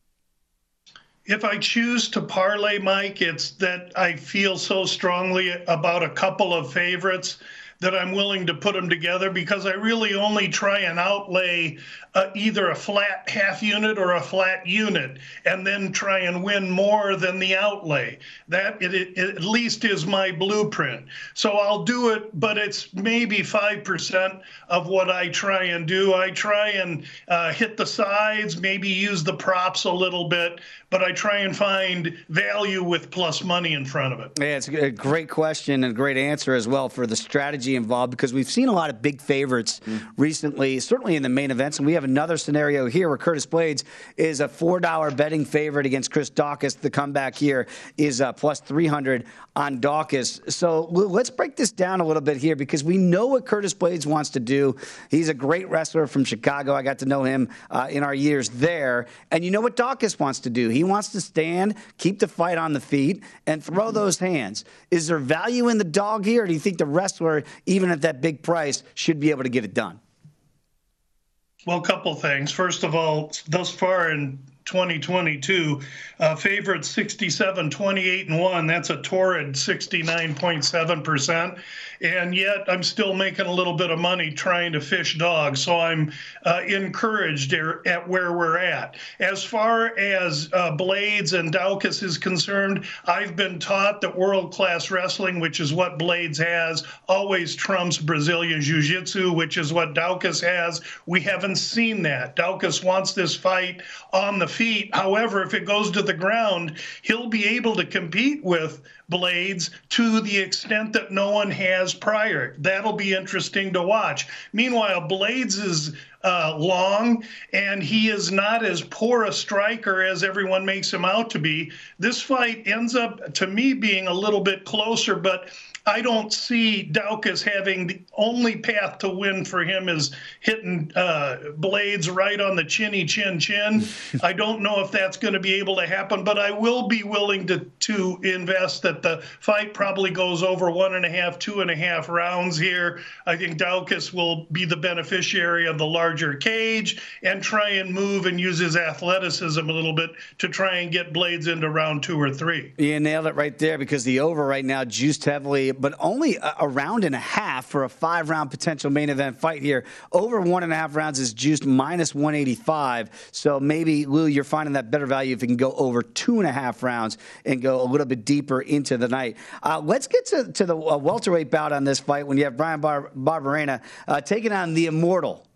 S8: If I choose to parlay, Mike, it's that I feel so strongly about a couple of favorites that I'm willing to put them together because I really only try and outlay uh, either a flat half unit or a flat unit and then try and win more than the outlay. That it, it, it at least is my blueprint. So I'll do it, but it's maybe five percent of what I try and do. I try and uh, hit the sides, maybe use the props a little bit, but I try and find value with plus money in front of it.
S6: Yeah, it's a great question and a great answer as well for the strategy involved because we've seen a lot of big favorites mm. recently, certainly in the main events. And we have another scenario here where Curtis Blaydes is a four dollar betting favorite against Chris Daukaus. The comeback here is uh, plus three hundred on Daukaus. So let's break this down a little bit here because we know what Curtis Blaydes wants to do. He's a great wrestler from Chicago. I got to know him uh, in our years there. And you know what Daukaus wants to do? He wants to stand, keep the fight on the feet, and throw those hands. Is there value in the dog here, or do you think the wrestler, even at that big price, should be able to get it done?
S8: Well, a couple things. First of all, thus far in twenty twenty-two, uh, favorite sixty-seven, twenty-eight, and one. That's a torrid sixty-nine point seven percent. And yet I'm still making a little bit of money trying to fish dogs. So I'm uh, encouraged at where we're at. As far as uh, Blaydes and Daukaus is concerned, I've been taught that world-class wrestling, which is what Blaydes has, always trumps Brazilian Jiu-Jitsu, which is what Daukaus has. We haven't seen that. Daukaus wants this fight on the feet. However, if it goes to the ground, he'll be able to compete with Blaydes to the extent that no one has prior. That'll be interesting to watch. Meanwhile, Blaydes is uh, long, and he is not as poor a striker as everyone makes him out to be. This fight ends up, to me, being a little bit closer, but I don't see Daukaus having the only path to win for him is hitting uh, Blaydes right on the chinny chin chin. I don't know if that's going to be able to happen, but I will be willing to to invest that the fight probably goes over one and a half, two and a half rounds here. I think Daukaus will be the beneficiary of the larger cage and try and move and use his athleticism a little bit to try and get Blaydes into round two or three.
S6: You nailed it right there because the over right now juiced heavily, but only a, a round and a half for a five-round potential main event fight here. Over one and a half rounds is juiced minus one eighty-five. So maybe, Lou, you're finding that better value if you can go over two and a half rounds and go a little bit deeper into the night. Uh, let's get to, to the uh, welterweight bout on this fight when you have Brian Bar- Barberena uh, taking on the immortal,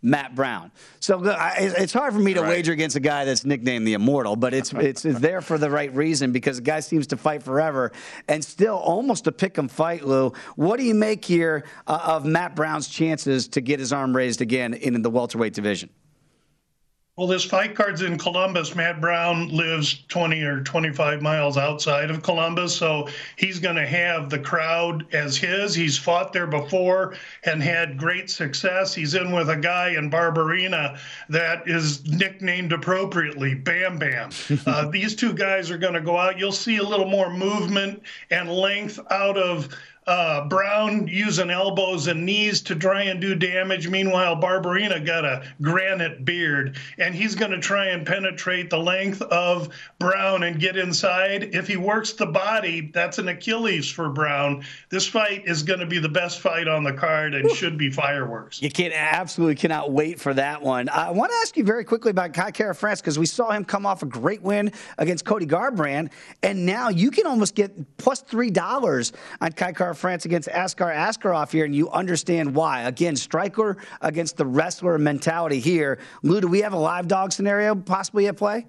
S6: Matt Brown. So I, it's hard for me to
S7: right.
S6: wager against a guy that's nicknamed the Immortal, but it's, it's it's there for the right reason because the guy seems to fight forever and still almost a pick-em fight, Lou. What do you make here uh, of Matt Brown's chances to get his arm raised again in the welterweight division?
S8: Well, this fight card's in Columbus. Matt Brown lives twenty or twenty-five miles outside of Columbus, so he's going to have the crowd as his. He's fought there before and had great success. He's in with a guy in Barberena that is nicknamed appropriately, Bam Bam. uh, these two guys are going to go out. You'll see a little more movement and length out of Uh, Brown using elbows and knees to try and do damage. Meanwhile, Barberena got a granite beard, and he's going to try and penetrate the length of Brown and get inside. If he works the body, that's an Achilles for Brown. This fight is going to be the best fight on the card and should be fireworks.
S6: You can absolutely cannot wait for that one. I want to ask you very quickly about Kai Kara France because we saw him come off a great win against Cody Garbrandt, and now you can almost get plus three dollars on Kai Kara France against Askar Askarov here, and you understand why. Again, striker against the wrestler mentality here. Lou, do we have a live dog scenario possibly at play?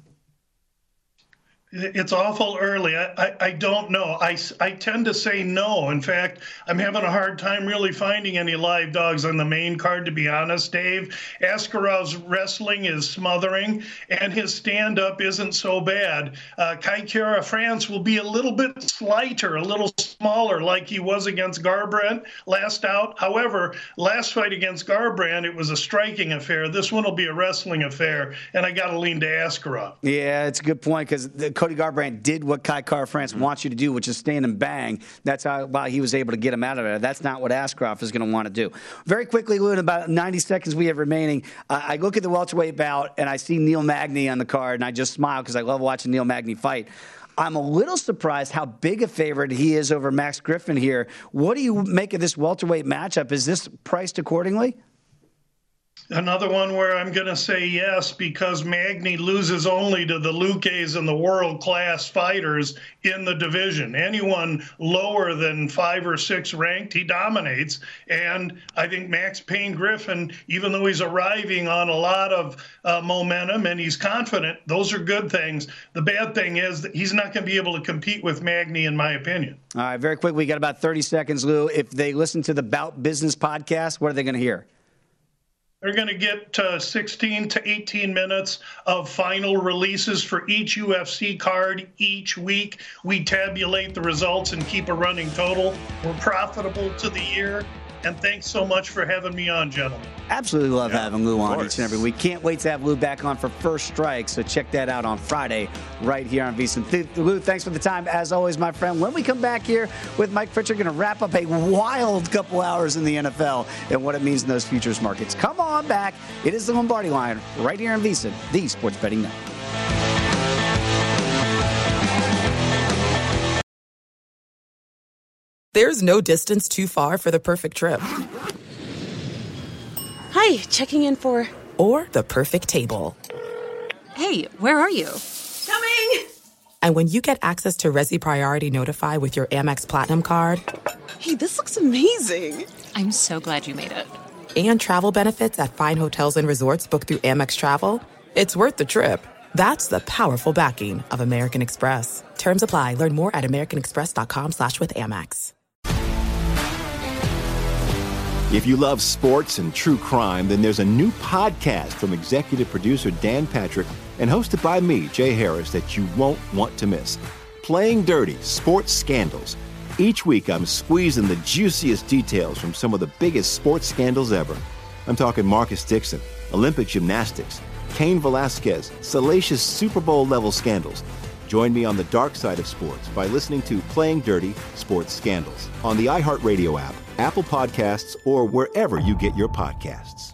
S8: It's awful early. I, I, I don't know. I, I tend to say no. In fact, I'm having a hard time really finding any live dogs on the main card, to be honest, Dave. Askarov's wrestling is smothering, and his stand-up isn't so bad. Uh, Kai Kara France will be a little bit slighter, a little smaller, like he was against Garbrandt last out. However, last fight against Garbrandt, it was a striking affair. This one will be a wrestling affair, and I got to lean to Askarov.
S6: Yeah, it's a good point because the Cody Garbrandt did what Kai Kara France mm-hmm. wants you to do, which is stand and bang. That's how why he was able to get him out of there. That's not what Askarov is going to want to do. Very quickly, Lou, in about ninety seconds we have remaining, uh, I look at the welterweight bout, and I see Neil Magny on the card, and I just smile because I love watching Neil Magny fight. I'm a little surprised how big a favorite he is over Max Griffin here. What do you make of this welterweight matchup? Is this priced accordingly?
S8: Another one where I'm going to say yes because Magny loses only to the Luques and the world-class fighters in the division. Anyone lower than five or six ranked, he dominates. And I think Max Payne Griffin, even though he's arriving on a lot of uh, momentum and he's confident, those are good things. The bad thing is that he's not going to be able to compete with Magny, in my opinion.
S6: All right, very quick. We got about thirty seconds, Lou. If they listen to the Bout Business podcast, what are they going to hear?
S8: They're going to get uh, sixteen to eighteen minutes of final releases for each U F C card each week. We tabulate the results and keep a running total. We're profitable to the year. And thanks so much for having me on, gentlemen.
S6: Absolutely love
S7: yeah,
S6: having Lou on each and every week. Can't wait to have Lou back on for First Strike, so check that out on Friday right here on VSiN. Th- Lou, thanks for the time, as always, my friend. When we come back here with Mike Pritchard, going to wrap up a wild couple hours in the N F L and what it means in those futures markets. Come on back. It is the Lombardi Line right here on VSiN, the Sports Betting Network.
S1: There's no distance too far for the perfect trip.
S9: Hi, checking in for...
S1: Or the perfect table.
S9: Hey, where are you?
S1: Coming! And when you get access to Resi Priority Notify with your Amex Platinum card...
S9: Hey, this looks amazing. I'm so glad you made it.
S1: And travel benefits at fine hotels and resorts booked through Amex Travel, it's worth the trip. That's the powerful backing of American Express. Terms apply. Learn more at americanexpress.com slash with Amex.
S3: If you love sports and true crime, then there's a new podcast from executive producer Dan Patrick and hosted by me, Jay Harris, that you won't want to miss. Playing Dirty: Sports Scandals. Each week, I'm squeezing the juiciest details from some of the biggest sports scandals ever. I'm talking Marcus Dixon, Olympic gymnastics, Cain Velasquez, salacious Super Bowl-level scandals. Join me on the dark side of sports by listening to Playing Dirty: Sports Scandals on the iHeartRadio app, Apple Podcasts, or wherever you get your podcasts.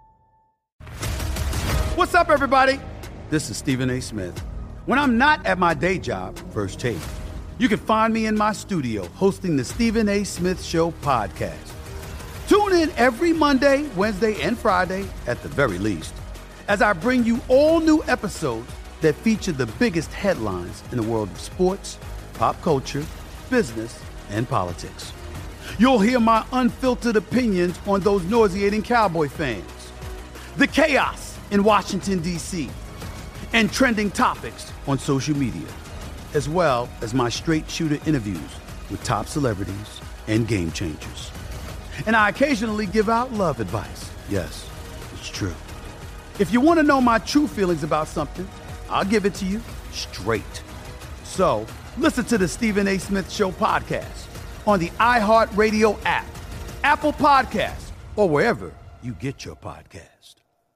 S4: What's up, everybody? This is Stephen A. Smith. When I'm not at my day job, First Take, you can find me in my studio hosting the Stephen A. Smith Show podcast. Tune in every Monday, Wednesday, and Friday, at the very least, as I bring you all new episodes that feature the biggest headlines in the world of sports, pop culture, business, and politics. You'll hear my unfiltered opinions on those nauseating Cowboy fans, the chaos in Washington, D C, and trending topics on social media, as well as my straight shooter interviews with top celebrities and game changers. And I occasionally give out love advice. Yes, it's true. If you want to know my true feelings about something, I'll give it to you straight. So listen to the Stephen A. Smith Show podcast on the iHeartRadio app, Apple Podcasts, or wherever you get your podcast.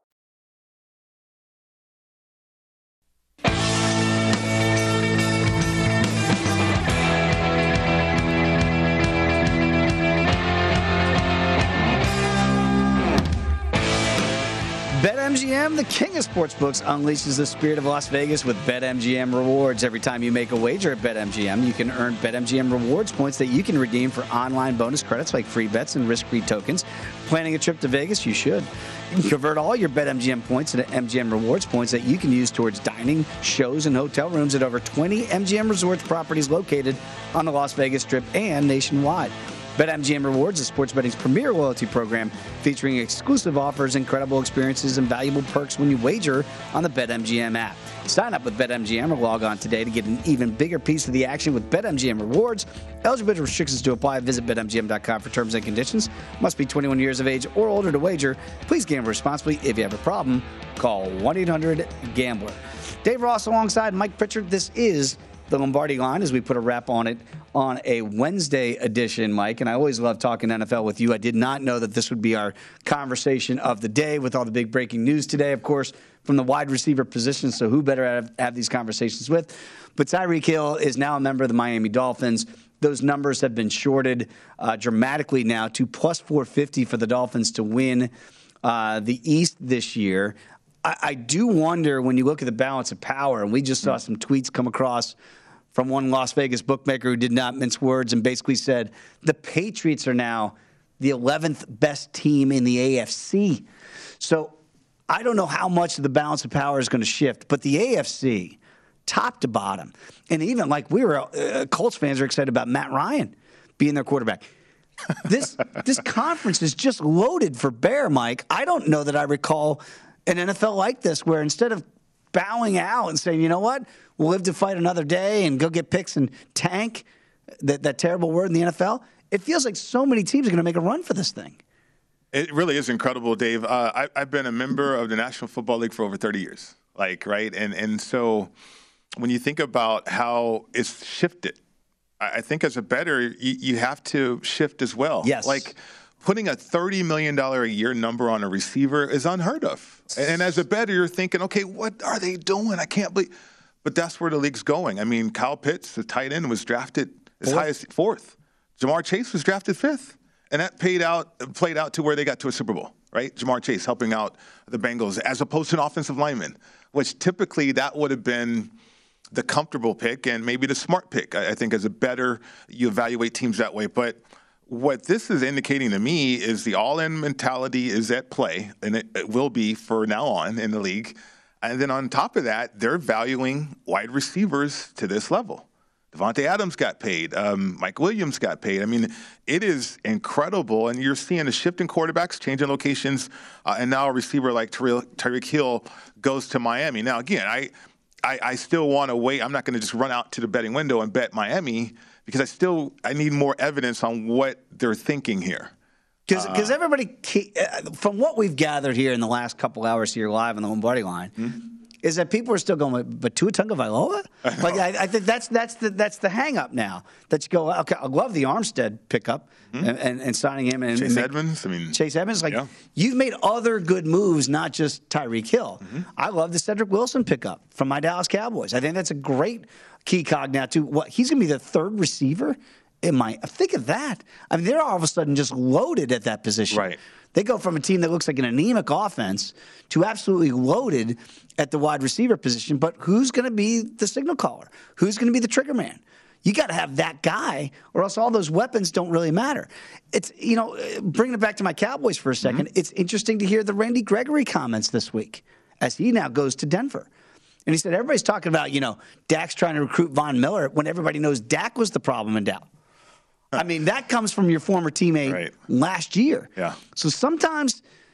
S6: BetMGM, the king of sportsbooks, unleashes the spirit of Las Vegas with BetMGM rewards. Every time you make a wager at BetMGM, you can earn BetMGM rewards points that you can redeem for online bonus credits like free bets and risk-free tokens. Planning a trip to Vegas? You should. You can convert all your BetMGM points into M G M rewards points that you can use towards dining, shows, and hotel rooms at over twenty M G M Resorts properties located on the Las Vegas Strip and nationwide. BetMGM Rewards is sports betting's premier loyalty program featuring exclusive offers, incredible experiences, and valuable perks when you wager on the BetMGM app. Sign up with BetMGM or log on today to get an even bigger piece of the action with BetMGM Rewards. Eligibility restrictions to apply. Visit Bet M G M dot com for terms and conditions. Must be twenty-one years of age or older to wager. Please gamble responsibly. If you have a problem, call one eight hundred gambler. Dave Ross alongside Mike Pritchard. This is the Lombardi Line as we put a wrap on it on a Wednesday edition, Mike. And I always love talking N F L with you. I did not know that this would be our conversation of the day with all the big breaking news today, of course, from the wide receiver position. So who better have, have these conversations with? But Tyreek Hill is now a member of the Miami Dolphins. Those numbers have been shorted uh, dramatically now to plus four fifty for the Dolphins to win uh, the East this year. I, I do wonder when you look at the balance of power, and we just saw some tweets come across from one Las Vegas bookmaker who did not mince words and basically said the Patriots are now the eleventh best team in the A F C. So I don't know how much of the balance of power is going to shift, but the A F C, top to bottom, and even like we were, uh, Colts fans are excited about Matt Ryan being their quarterback. This this conference is just loaded for bear, Mike. I don't know that I recall an N F L like this where instead of bowing out and saying, you know what, we'll live to fight another day and go get picks and tank, that, that terrible word in the N F L, it feels like so many teams are going to make a run for this thing.
S7: It really is incredible, Dave. Uh, I, I've been a member of the National Football League for over thirty years, like, right? And and so when you think about how it's shifted, I, I think as a bettor, you, you have to shift as well.
S6: Yes.
S7: Like, putting a thirty million dollars a year number on a receiver is unheard of. And as a bettor, you're thinking, okay, what are they doing? I can't believe. But that's where the league's going. I mean, Kyle Pitts, the tight end, was drafted as fourth. high as fourth. Jamar Chase was drafted fifth. And that paid out, played out to where they got to a Super Bowl, right? Jamar Chase helping out the Bengals as opposed to an offensive lineman, which typically that would have been the comfortable pick and maybe the smart pick. I, I think as a bettor, you evaluate teams that way. But what this is indicating to me is the all-in mentality is at play, and it, it will be for now on in the league. And then on top of that, they're valuing wide receivers to this level. Devontae Adams got paid. Um, Mike Williams got paid. I mean, it is incredible, and you're seeing a shift in quarterbacks, changing locations, uh, and now a receiver like Tyreek Hill goes to Miami. Now, again, I, I, I still want to wait. I'm not going to just run out to the betting window and bet Miami, because I still I need more evidence on what they're thinking here.
S6: Because uh, everybody, from what we've gathered here in the last couple hours here live on the Lombardi Line, mm-hmm. is that people are still going, but Tua Tagovailoa? Like I, I think that's that's the that's the hang up now. That you go, okay, I love the Armstead pickup mm-hmm. and, and, and signing him and
S7: Chase
S6: and make,
S7: Edmonds. I mean,
S6: Chase Edmonds. Like
S7: yeah.
S6: you've made other good moves, not just Tyreek Hill. Mm-hmm. I love the Cedric Wilson pickup from my Dallas Cowboys. I think that's a great key cog now too. What he's going to be the third receiver. In my, think of that. I mean, they're all of a sudden just loaded at that position.
S7: Right.
S6: They go from a team that looks like an anemic offense to absolutely loaded at the wide receiver position. But who's going to be the signal caller? Who's going to be the trigger man? You got to have that guy, or else all those weapons don't really matter. It's, you know, bringing it back to my Cowboys for a second, mm-hmm. it's interesting to hear the Randy Gregory comments this week as he now goes to Denver. And he said, everybody's talking about, you know, Dak's trying to recruit Von Miller when everybody knows Dak was the problem in Dallas. I mean, that comes from your former teammate
S7: right.
S6: last year.
S7: Yeah.
S6: So sometimes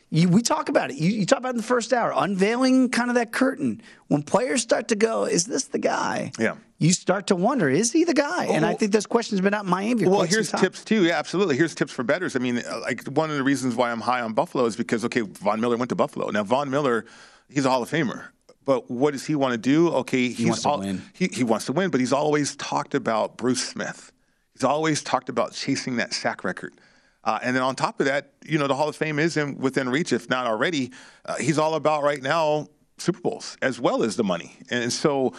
S6: You, we talk about it. You, you talk about it in the first hour, unveiling kind of that curtain. When players start to go, is this the guy?
S7: Yeah.
S6: You start to wonder, is he the guy? Oh, and I think those questions have been out in Miami.
S7: Well, here's tips, too. Yeah, absolutely. Here's tips for bettors. I mean, like one of the reasons why I'm high on Buffalo is because, okay, Von Miller went to Buffalo. Now, Von Miller, he's a Hall of Famer. But what does he want to do? Okay, he's
S6: he wants to
S7: all,
S6: win.
S7: He, he wants to win, but he's always talked about Bruce Smith. He's always talked about chasing that sack record. Uh, and then on top of that, you know, the Hall of Fame is in, within reach, if not already. Uh, he's all about right now Super Bowls as well as the money. And so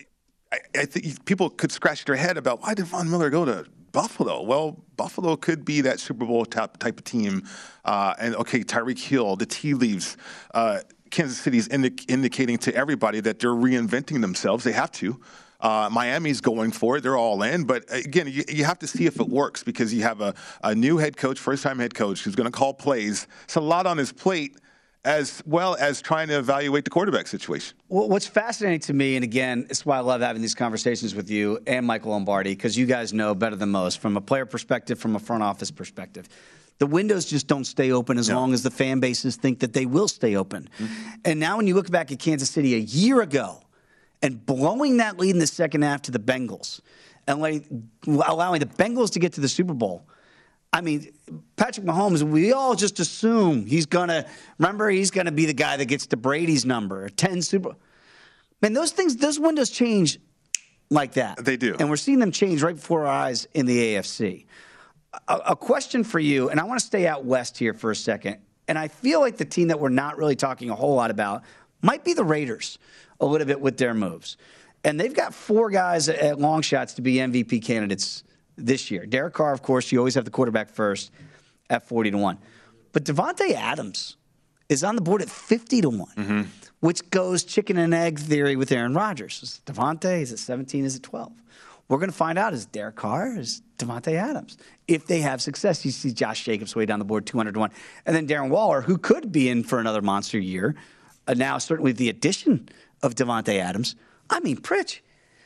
S7: I, I think people could scratch their head about why did Von Miller go to Buffalo? Well, Buffalo could be that Super Bowl type, type of team. Uh, and, okay, Tyreek Hill, the tea leaves. Uh, Kansas City is indi- indicating to everybody that they're reinventing themselves. They have to. Uh, Miami's going for it. They're all in. But, again, you, you have to see if it works because you have a, a new head coach, first-time head coach, who's going to call plays. It's a lot on his plate as well as trying to evaluate the quarterback situation.
S6: Well, what's fascinating to me, and, again, it's why I love having these conversations with you and Michael Lombardi, because you guys know better than most from a player perspective, from a front office perspective. The windows just don't stay open as no. long as the fan bases think that they will stay open. Mm-hmm. And now when you look back at Kansas City a year ago, and blowing that lead in the second half to the Bengals and letting, allowing the Bengals to get to the Super Bowl. I mean, Patrick Mahomes, we all just assume he's going to, remember, he's going to be the guy that gets to Brady's number, ten Super. Man, those things, those windows change like that.
S7: They do.
S6: And we're seeing them change right before our eyes in the A F C. A, a question for you, and I want to stay out west here for a second, and I feel like the team that we're not really talking a whole lot about might be the Raiders a little bit with their moves. And they've got four guys at long shots to be M V P candidates this year. Derek Carr, of course, you always have the quarterback first at forty to one. But Davante Adams is on the board at fifty to one, mm-hmm. which goes chicken and egg theory with Aaron Rodgers. Is it Davante? Is it seventeen? Is it twelve? We're going to find out, is Derek Carr, is Davante Adams? If they have success, you see Josh Jacobs way down the board, two hundred to one. And then Darren Waller, who could be in for another monster year. Uh, now, certainly the addition of Davante Adams. I mean, Pritch,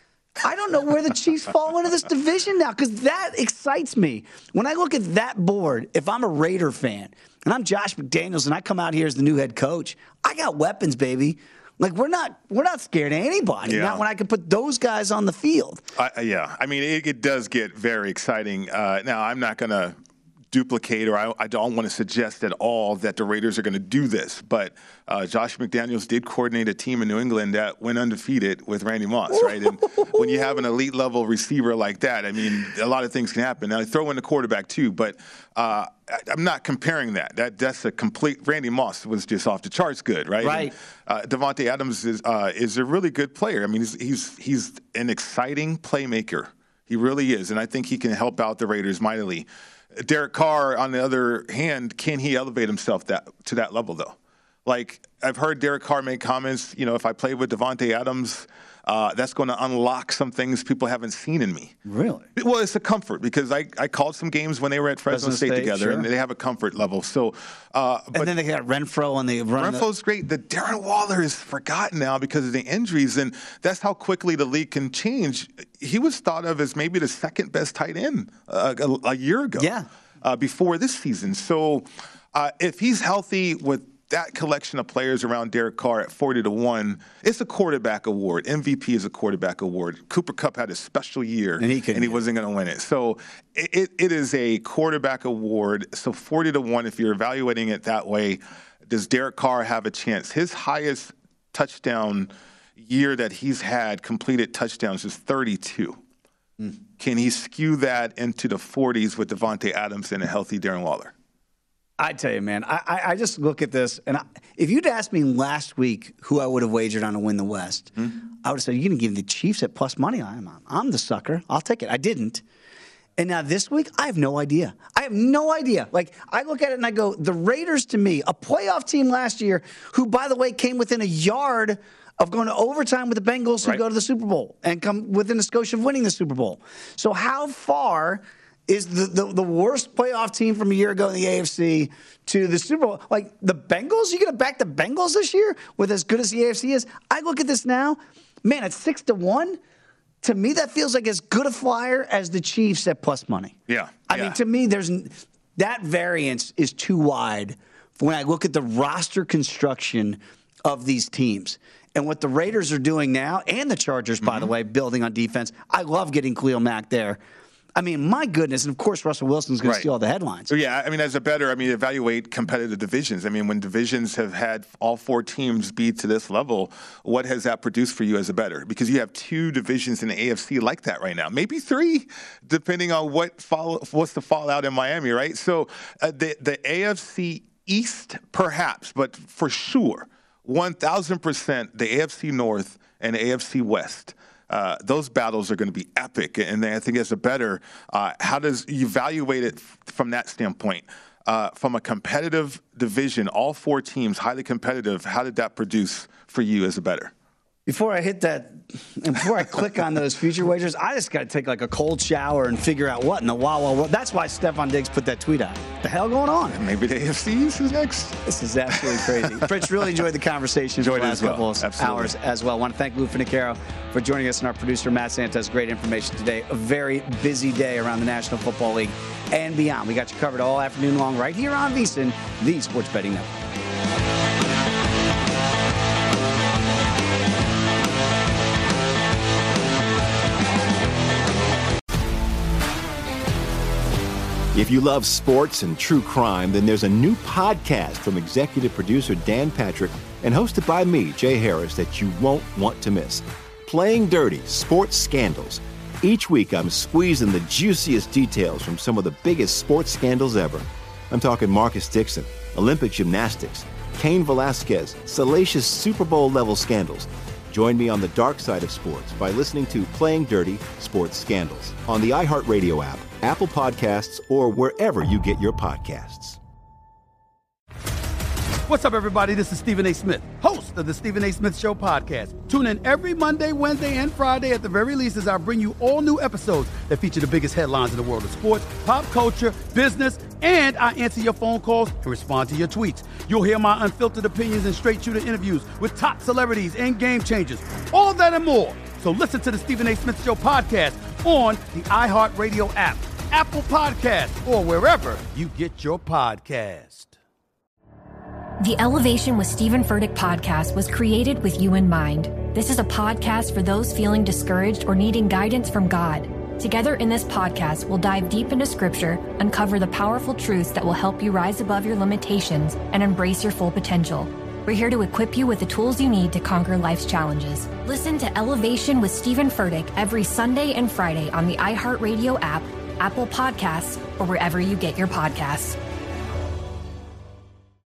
S6: I don't know where the Chiefs fall into this division now because that excites me. When I look at that board, if I'm a Raider fan and I'm Josh McDaniels and I come out here as the new head coach, I got weapons, baby. Like, we're not we're not scared of anybody.
S7: Yeah.
S6: Not when I can put those guys on the field.
S7: Uh, yeah. I mean, it, it does get very exciting. Uh, now, I'm not going to duplicate, or I, I don't want to suggest at all that the Raiders are going to do this. But uh, Josh McDaniels did coordinate a team in New England that went undefeated with Randy Moss, right? And when you have an elite level receiver like that, I mean, a lot of things can happen. Now, throw in the quarterback too, but uh, I, I'm not comparing that. That that's a complete. Randy Moss was just off the charts good, right?
S6: Right.
S7: And, uh, Davante Adams is uh, is a really good player. I mean, he's he's he's an exciting playmaker. He really is, and I think he can help out the Raiders mightily. Derek Carr, on the other hand, can he elevate himself that to that level, though? Like, I've heard Derek Carr make comments, you know, if I play with Davante Adams, uh, that's going to unlock some things people haven't seen in me.
S6: Really?
S7: Well, it's a comfort because I, I called some games when they were at Fresno, Fresno State, State together, sure. and they have a comfort level. So, uh,
S6: And but then they got Renfro and they run
S7: Renfro's the- great. The Darren Waller is forgotten now because of the injuries, and that's how quickly the league can change. He was thought of as maybe the second best tight end uh, a, a year ago.
S6: Yeah.
S7: Uh, before this season. So uh, if he's healthy with that collection of players around Derek Carr at forty to one, it's a quarterback award. M V P is a quarterback award. Cooper Kupp had a special year, and he, and he wasn't going to win it. So it, it, it is a quarterback award. So forty to one, if you're evaluating it that way, does Derek Carr have a chance? His highest touchdown year that he's had, completed touchdowns, is thirty-two. Mm. Can he skew that into the forties with Davante Adams and a healthy Darren Waller?
S6: I tell you, man, I, I just look at this, and I, if you'd asked me last week who I would have wagered on to win the West, mm-hmm. I would have said, you're going to give the Chiefs at plus money. I'm, I'm the sucker. I'll take it. I didn't. And now this week, I have no idea. I have no idea. Like, I look at it and I go, the Raiders, to me, a playoff team last year who, by the way, came within a yard of going to overtime with the Bengals who right. go to the Super Bowl and come within a skosh of winning the Super Bowl. So how far is the, the, the worst playoff team from a year ago in the A F C to the Super Bowl? Like, the Bengals? You going to back the Bengals this year with as good as the A F C is? I look at this now, man, it's six to one. To me, that feels like as good a flyer as the Chiefs at plus money.
S7: Yeah.
S6: I
S7: yeah.
S6: mean, to me, there's that variance is too wide when I look at the roster construction of these teams. And what the Raiders are doing now, and the Chargers, by mm-hmm. the way, building on defense. I love getting Khalil Mack there. I mean, my goodness, and of course Russell Wilson's going right. to steal all the headlines.
S7: So yeah, I mean, as a bettor, I mean, evaluate competitive divisions. I mean, when divisions have had all four teams be to this level, what has that produced for you as a bettor? Because you have two divisions in the A F C like that right now, maybe three, depending on what follow, what's the fallout in Miami, right? So uh, the the A F C East, perhaps, but for sure, one thousand percent the A F C North and the A F C West. Uh, those battles are going to be epic. And I think as a bettor, uh, how does you evaluate it f- from that standpoint? Uh, from a competitive division, all four teams, highly competitive, how did that produce for you as a bettor?
S6: Before I hit that, and before I click on those future wagers, I just got to take like a cold shower and figure out what in the wow, wow, wow. That's why Stephon Diggs put that tweet out. What the hell going on?
S7: Maybe the A F C is next.
S6: This is absolutely crazy. Fritz, really enjoyed the conversation for the last well. couple of Absolutely. hours as well. I want to thank Lou Finicaro for joining us and our producer, Matt Santos. Great information today. A very busy day around the National Football League and beyond. We got you covered all afternoon long right here on VSiN, the Sports Betting Network.
S3: If you love sports and true crime, then there's a new podcast from executive producer Dan Patrick and hosted by me, Jay Harris, that you won't want to miss. Playing Dirty: Sports Scandals. Each week, I'm squeezing the juiciest details from some of the biggest sports scandals ever. I'm talking Marcus Dixon, Olympic gymnastics, Cain Velasquez, salacious Super Bowl-level scandals. Join me on the dark side of sports by listening to Playing Dirty: Sports Scandals on the iHeartRadio app, Apple Podcasts, or wherever you get your podcasts.
S4: What's up, everybody? This is Stephen A. Smith, host of the Stephen A. Smith Show podcast. Tune in every Monday, Wednesday, and Friday at the very least as I bring you all new episodes that feature the biggest headlines in the world of sports, pop culture, business, and I answer your phone calls and respond to your tweets. You'll hear my unfiltered opinions and straight-shooter interviews with top celebrities and game changers. All that and more. So listen to the Stephen A. Smith Show podcast on the iHeartRadio app, Apple Podcasts, or wherever you get your podcast.
S10: The Elevation with Stephen Furtick podcast was created with you in mind. This is a podcast for those feeling discouraged or needing guidance from God. Together in this podcast, we'll dive deep into Scripture, uncover the powerful truths that will help you rise above your limitations and embrace your full potential. We're here to equip you with the tools you need to conquer life's challenges. Listen to Elevation with Stephen Furtick every Sunday and Friday on the iHeartRadio app, Apple Podcasts, or wherever you get your podcasts.